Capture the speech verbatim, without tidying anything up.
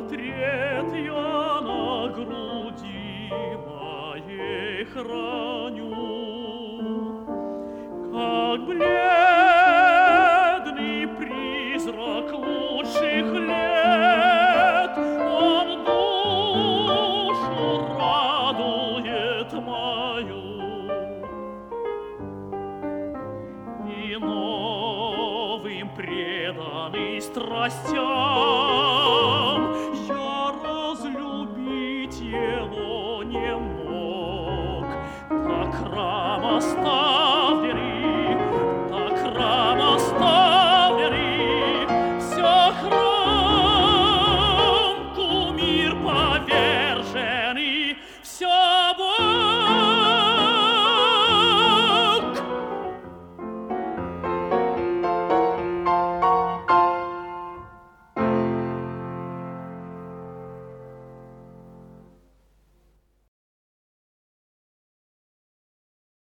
портрет я на груди моей храню, как бледный призрак лучших лет, он душу радует мою. И новым преданный страстям